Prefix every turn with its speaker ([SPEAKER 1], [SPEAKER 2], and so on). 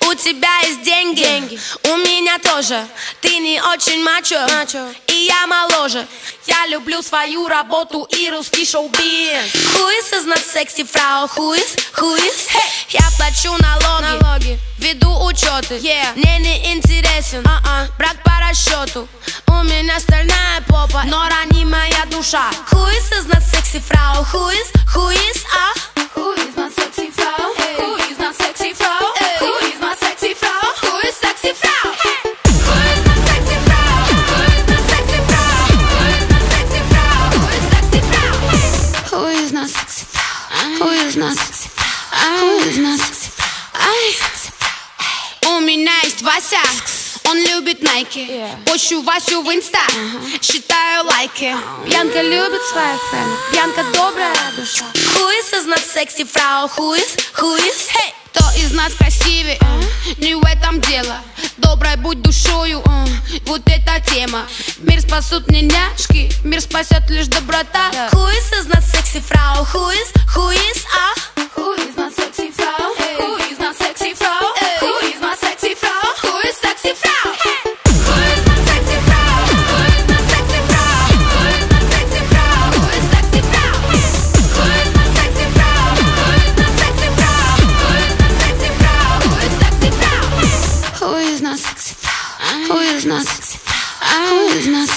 [SPEAKER 1] У тебя есть деньги, у меня тоже. Ты не очень мачо, и я моложе. Я люблю свою работу и русский шоу-биз. Who is not sexy фрау? Who is? Hey. Я плачу налоги, веду учеты. Мне не интересен брак по расчету. У меня стальная попа, но ранимая душа. Who is not sexy фрау? Who is? Who is not sexy фрау? Who is not sexy фрау? Who is not sexy фрау? Who is sexy фрау? Who is not sexy фрау? Who is not sexy фрау? Who is sexy фрау? Who is not sexy фрау? Who is not sexy фрау? Who is not sexy фрау? У меня есть Вася, он любит Nike. Пощу Васю в инста, считаю лайки. Бьянка любит своих френдов, Бьянка добрая душа. Who is not sexy фрау? Who is? Hey. Кто из нас красивее? Не в этом дело. Доброй будь душою, вот эта тема. Мир спасут не няшки, мир спасет лишь доброта. Who is not sexy фрау? Who is? Who is not sexy фрау? Who is not sexy фрау? Who is not sexy фрау? Who is sexy фрау? Who is not sexy фрау? Who is not sexy фрау? Who is not sexy фрау? Who is sexy фрау? Who is not sexy фрау? Who is not sexy фрау? Who is not sexy фрау? Who is sexy фрау? Who is not sexy фрау? Who is not sexy фрау? Who is not